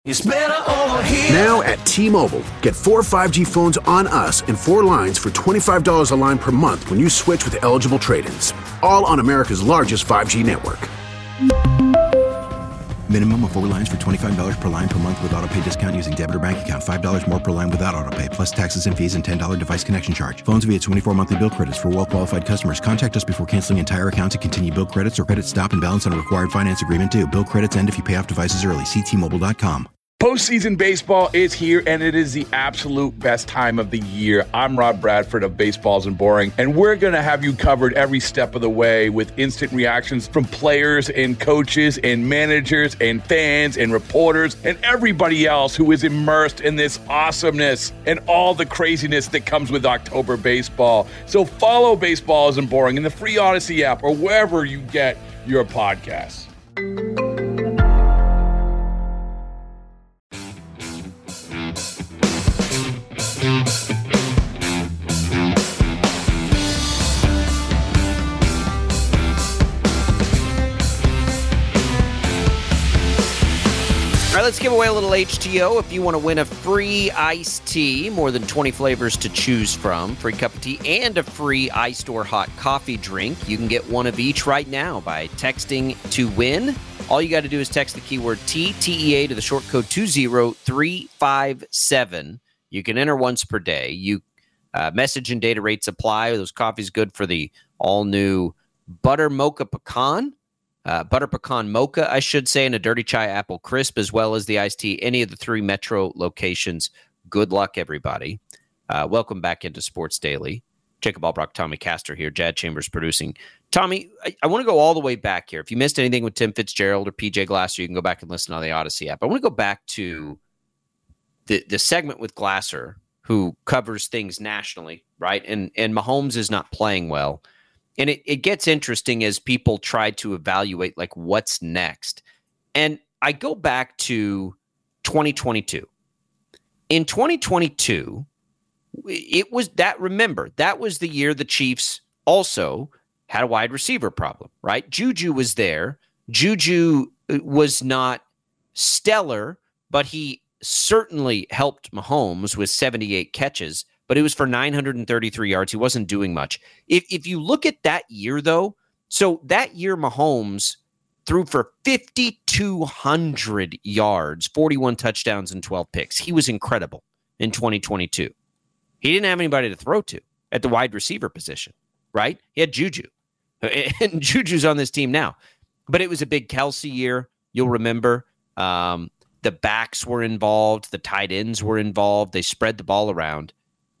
It's better over here. Now at T-Mobile, get 4 5G phones on us and 4 lines for $25 a line per month when you switch with eligible trade-ins. All on America's largest 5G network. Minimum of 4 lines for $25 per line per month with autopay discount using debit or bank account. $5 more per line without autopay, plus taxes and fees and $10 device connection charge. Phones via 24 monthly bill credits for well-qualified customers. Contact us before canceling entire account to continue bill credits or credit stop and balance on a required finance agreement due. Bill credits end if you pay off devices early. See T-Mobile.com. Postseason baseball is here, and it is the absolute best time of the year. I'm Rob Bradford of Baseballs and Boring, and we're going to have you covered every step of the way with instant reactions from players and coaches and managers and fans and reporters and everybody else who is immersed in this awesomeness and all the craziness that comes with October baseball. So follow Baseballs and Boring in the free Odyssey app or wherever you get your podcasts. All right, let's give away a little HTO. If you want to win a free iced tea, more than 20 flavors to choose from, free cup of tea, and a free iced or hot coffee drink, you can get one of each right now by texting to win. All you got to do is text the keyword TEA to the short code 20357. You can enter once per day. Message and data rates apply. Those coffee's good for the all-new butter mocha pecan. Butter pecan mocha, I should say, and a dirty chai apple crisp, as well as the iced tea. Any of the 3 metro locations. Good luck, everybody. Welcome back into Sports Daily. Jacob Albrock, Tommy Castor here. Jad Chambers producing. Tommy, I want to go all the way back here. If you missed anything with Tim Fitzgerald or PJ Glasser, you can go back and listen on the Odyssey app. I want to go back to the segment with Glasser, who covers things nationally, right? And Mahomes is not playing well. And it gets interesting as people try to evaluate, like, what's next. And I go back to 2022. In 2022, it was that, remember, that was the year the Chiefs also had a wide receiver problem, right? Juju was there. Juju was not stellar, but he certainly helped Mahomes with 78 catches. But it was for 933 yards. He wasn't doing much. If you look at that year, though, so that year Mahomes threw for 5,200 yards, 41 touchdowns, and 12 picks. He was incredible in 2022. He didn't have anybody to throw to at the wide receiver position, right? He had Juju. And Juju's on this team now. But it was a big Kelsey year. You'll remember the backs were involved. The tight ends were involved. They spread the ball around.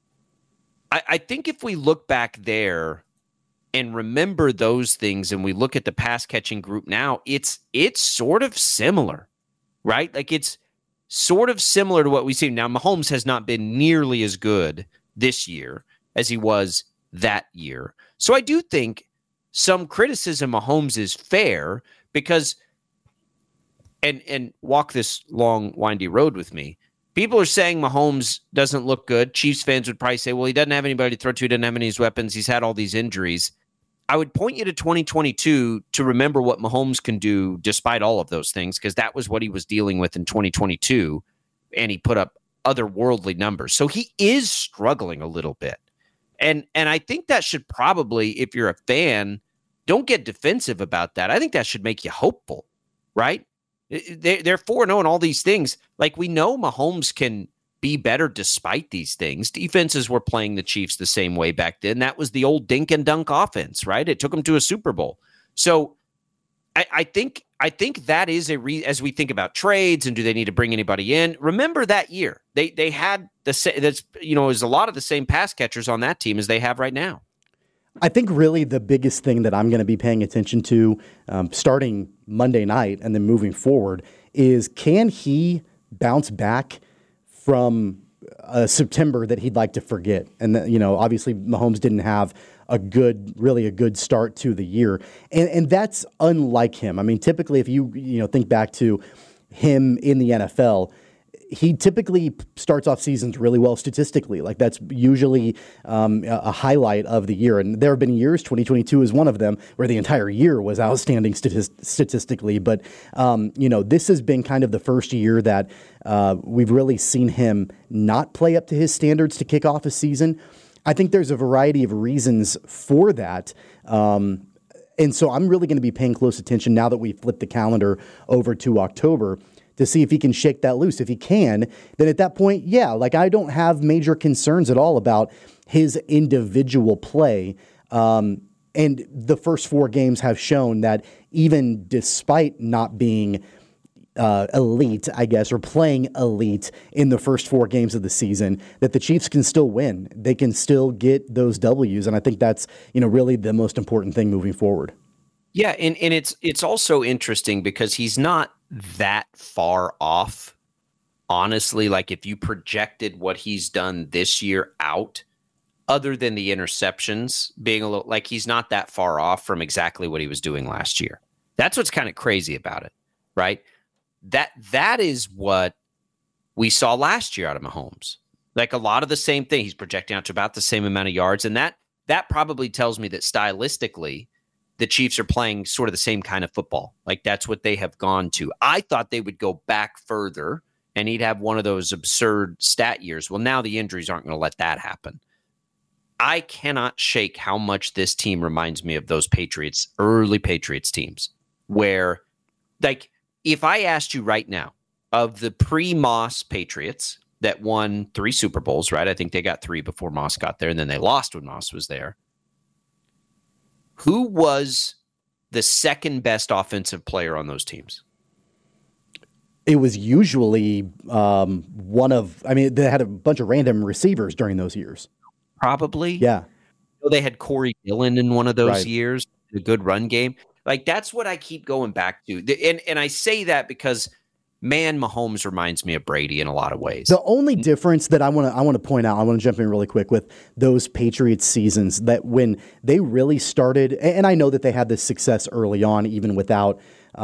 I think if we look back there and remember those things and we look at the pass catching group now, it's sort of similar, right? Like, it's sort of similar to what we see. Now, Mahomes has not been nearly as good this year as he was that year. So I do think some criticism of Mahomes is fair because, and walk this long, windy road with me, people are saying Mahomes doesn't look good. Chiefs fans would probably say, well, he doesn't have anybody to throw to. He doesn't have any of his weapons. He's had all these injuries. I would point you to 2022 to remember what Mahomes can do despite all of those things, because that was what he was dealing with in 2022, and he put up otherworldly numbers. So he is struggling a little bit. And I think that should probably, if you're a fan, don't get defensive about that. I think that should make you hopeful, right? They're 4-0 and all these things. Like, we know Mahomes can be better despite these things. Defenses were playing the Chiefs the same way back then. That was the old dink and dunk offense, right? It took them to a Super Bowl. So I think that is as we think about trades and do they need to bring anybody in, remember that year. They had it was a lot of the same pass catchers on that team as they have right now. I think really the biggest thing that I'm going to be paying attention to starting Monday night and then moving forward is, can he bounce back from September that he'd like to forget? And obviously Mahomes didn't have a good start to the year, and that's unlike him. I mean, typically if you think back to him in the NFL, he typically starts off seasons really well statistically. Like that's usually a highlight of the year. And there have been years, 2022 is one of them, where the entire year was outstanding statistically. But, this has been kind of the first year that we've really seen him not play up to his standards to kick off a season. I think there's a variety of reasons for that. And so I'm really going to be paying close attention now that we flipped the calendar over to October to see if he can shake that loose. If he can, then at that point, I don't have major concerns at all about his individual play. And the first 4 games have shown that even despite not being elite, I guess, or playing elite in the first 4 games of the season, that the Chiefs can still win. They can still get those W's. And I think that's, really the most important thing moving forward. Yeah. And it's also interesting because he's not that far off, honestly. Like if you projected what he's done this year out, other than the interceptions being a little, like he's not that far off from exactly what he was doing last year. That's what's kind of crazy about it, right? That is what we saw last year out of Mahomes. Like a lot of the same thing. He's projecting out to about the same amount of yards. And that probably tells me that stylistically, the Chiefs are playing sort of the same kind of football. Like that's what they have gone to. I thought they would go back further and he'd have one of those absurd stat years. Well, now the injuries aren't going to let that happen. I cannot shake how much this team reminds me of those early Patriots teams, where like if I asked you right now of the pre-Moss Patriots that won 3 Super Bowls, right? I think they got 3 before Moss got there and then they lost when Moss was there. Who was the second best offensive player on those teams? It was usually they had a bunch of random receivers during those years. Probably. Yeah. They had Corey Dillon in one of those years, a good run game. Like that's what I keep going back to. And I say that because Mahomes reminds me of Brady in a lot of ways. The only difference that I want to point out, I want to jump in really quick with those Patriots seasons, that when they really started, and I know that they had this success early on, even without,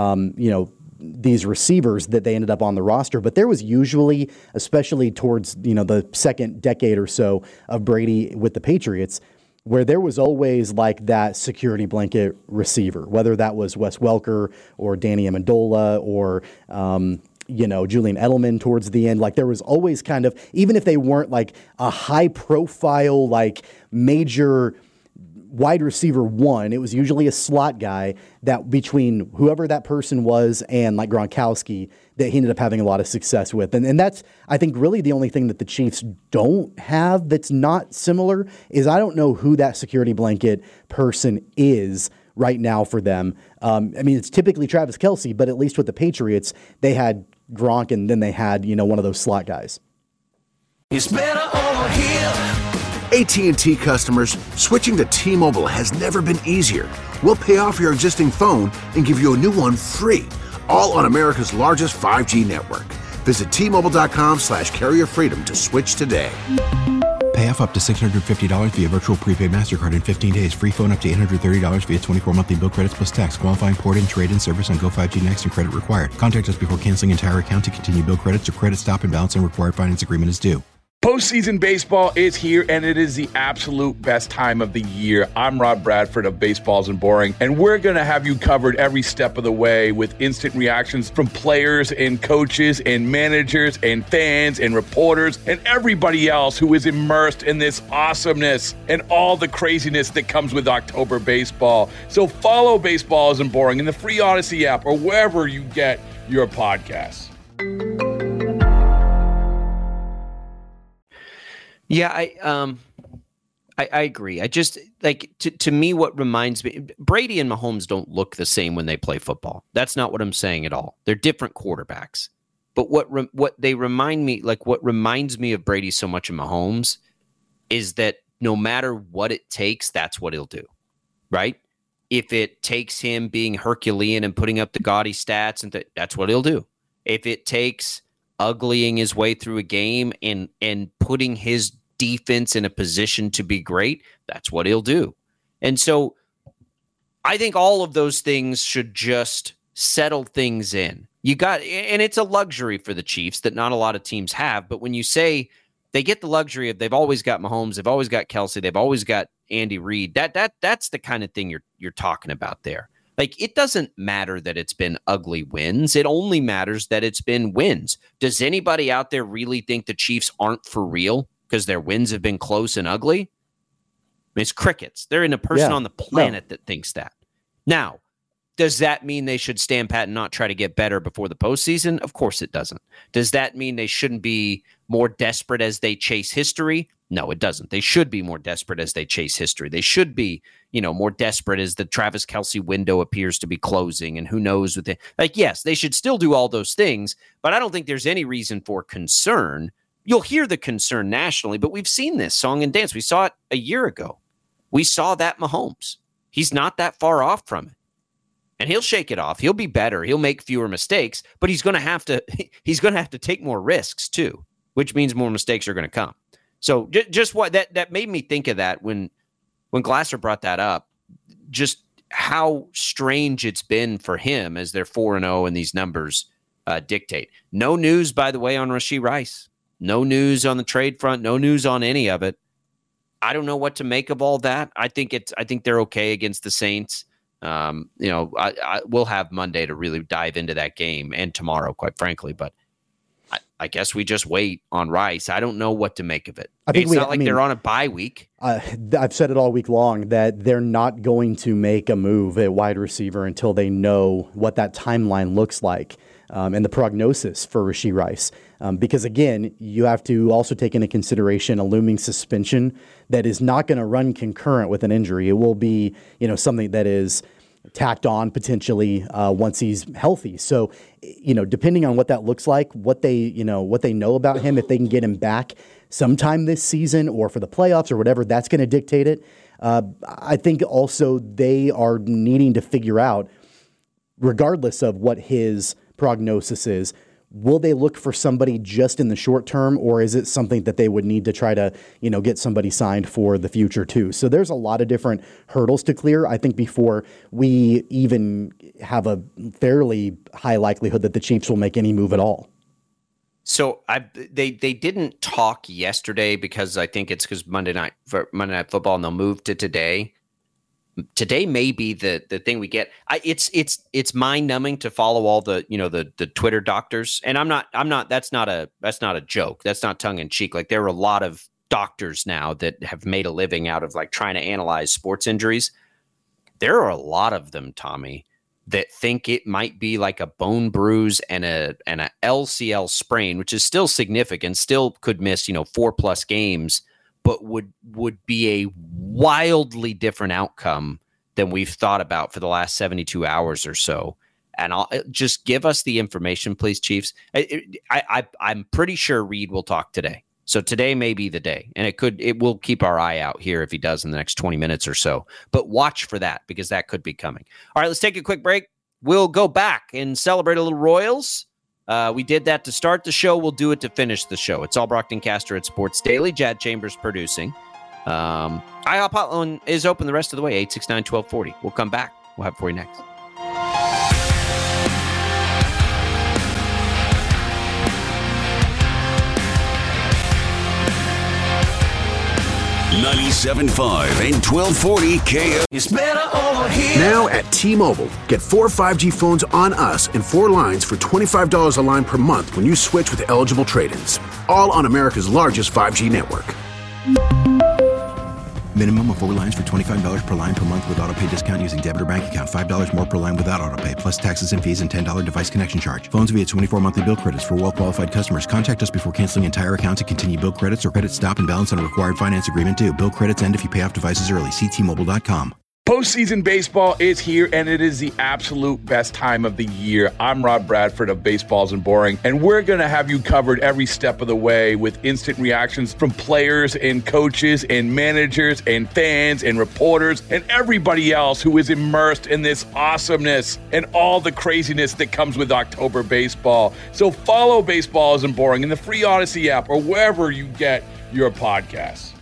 these receivers that they ended up on the roster, but there was usually, especially towards, the second decade or so of Brady with the Patriots, where there was always like that security blanket receiver, whether that was Wes Welker or Danny Amendola or, Julian Edelman towards the end. Like there was always kind of, even if they weren't like a high profile, like major wide receiver 1, it was usually a slot guy that between whoever that person was and like Gronkowski that he ended up having a lot of success with. And that's, I think, really the only thing that the Chiefs don't have that's not similar is I don't know who that security blanket person is right now for them. It's typically Travis Kelce, but at least with the Patriots, they had Gronk and then they had, one of those slot guys. It's better over here. AT&T customers, switching to T-Mobile has never been easier. We'll pay off your existing phone and give you a new one free, all on America's largest 5G network. Visit T-Mobile.com/carrier freedom to switch today. Pay off up to $650 via virtual prepaid MasterCard in 15 days. Free phone up to $830 via 24 monthly bill credits plus tax. Qualifying port-in, trade-in service on Go 5G Next and credit required. Contact us before canceling entire account to continue bill credits or credit stop and balance and required finance agreement is due. Postseason baseball is here, and it is the absolute best time of the year. I'm Rob Bradford of Baseballs and Boring, and we're going to have you covered every step of the way with instant reactions from players and coaches and managers and fans and reporters and everybody else who is immersed in this awesomeness and all the craziness that comes with October baseball. So follow Baseballs and Boring in the free Odyssey app or wherever you get your podcasts. Yeah, I agree. I just like to me, what reminds me, Brady and Mahomes don't look the same when they play football. That's not what I'm saying at all. They're different quarterbacks. But what they remind me, like what reminds me of Brady so much and Mahomes, is that no matter what it takes, that's what he'll do, right? If it takes him being Herculean and putting up the gaudy stats, and that's what he'll do. If it takes uglying his way through a game and putting his defense in a position to be great, that's what he'll do. And so I think all of those things should just settle things in. You got, and it's a luxury for the Chiefs that not a lot of teams have. But when you say they get the luxury of they've always got Mahomes, they've always got Kelsey, they've always got Andy Reid, that's the kind of thing you're talking about there. Like, it doesn't matter that it's been ugly wins. It only matters that it's been wins. Does anybody out there really think the Chiefs aren't for real because their wins have been close and ugly? I mean, it's crickets. There ain't a person on the planet that thinks that. Now, does that mean they should stand pat and not try to get better before the postseason? Of course it doesn't. Does that mean they shouldn't be more desperate as they chase history? No, it doesn't. They should be more desperate as they chase history. They should be, more desperate as the Travis Kelce window appears to be closing, and who knows with it. Like, yes, they should still do all those things, but I don't think there's any reason for concern. You'll hear the concern nationally, but we've seen this song and dance. We saw it a year ago. We saw that Mahomes. He's not that far off from it. And he'll shake it off. He'll be better. He'll make fewer mistakes, but he's going to have to take more risks too, which means more mistakes are going to come. So just what that made me think of that when Glasser brought that up, just how strange it's been for him as they're 4-0 and these numbers dictate. No news, by the way, on Rashee Rice. No news on the trade front. No news on any of it. I don't know what to make of all that. I think they're okay against the Saints. We'll have Monday to really dive into that game, and tomorrow, quite frankly. But I guess we just wait on Rice. I don't know what to make of it. It's not like they're on a bye week. I've said it all week long that they're not going to make a move at wide receiver until they know what that timeline looks like and the prognosis for Rashee Rice. Because, again, you have to also take into consideration a looming suspension that is not going to run concurrent with an injury. It will be, something that is tacked on potentially once he's healthy. So, depending on what that looks like, what they know about him, if they can get him back sometime this season or for the playoffs or whatever, that's going to dictate it. I think also they are needing to figure out, regardless of what his prognosis is, will they look for somebody just in the short term, or is it something that they would need to try to, get somebody signed for the future too? So there's a lot of different hurdles to clear, I think, before we even have a fairly high likelihood that the Chiefs will make any move at all. So they didn't talk yesterday because I think it's because Monday Night Football, and they'll move to today. Today may be the thing we get. It's mind numbing to follow all the the Twitter doctors, and I'm not. That's not a joke. That's not tongue in cheek. Like, there are a lot of doctors now that have made a living out of like trying to analyze sports injuries. There are a lot of them, Tommy, that think it might be like a bone bruise and a LCL sprain, which is still significant. Still could miss 4+ games. But would be a wildly different outcome than we've thought about for the last 72 hours or so. And I'll just give us the information, please, Chiefs. I'm pretty sure Reid will talk today. So today may be the day, and it will keep our eye out here if he does in the next 20 minutes or so. But watch for that, because that could be coming. All right, let's take a quick break. We'll go back and celebrate a little Royals. We did that to start the show. We'll do it to finish the show. It's all Brockton Caster at Sports Daily. Jad Chambers producing. IHOP Hotline is open the rest of the way, 869-1240. We'll come back. We'll have it for you next. 97.5 and 1240 KO. It's better over here. Now at T-Mobile, get 4 5G phones on us and 4 lines for $25 a line per month when you switch with eligible trade-ins. All on America's largest 5G network. Minimum of 4 lines for $25 per line per month with autopay discount using debit or bank account. $5 more per line without autopay, plus taxes and fees and $10 device connection charge. Phones via 24 monthly bill credits for well-qualified customers. Contact us before canceling entire account to continue bill credits or credit stop and balance on a required finance agreement due. Bill credits end if you pay off devices early. See T-Mobile.com. Postseason baseball is here, and it is the absolute best time of the year. I'm Rob Bradford of Baseballs and Boring, and we're going to have you covered every step of the way with instant reactions from players and coaches and managers and fans and reporters and everybody else who is immersed in this awesomeness and all the craziness that comes with October baseball. So follow Baseballs and Boring in the free Odyssey app or wherever you get your podcasts.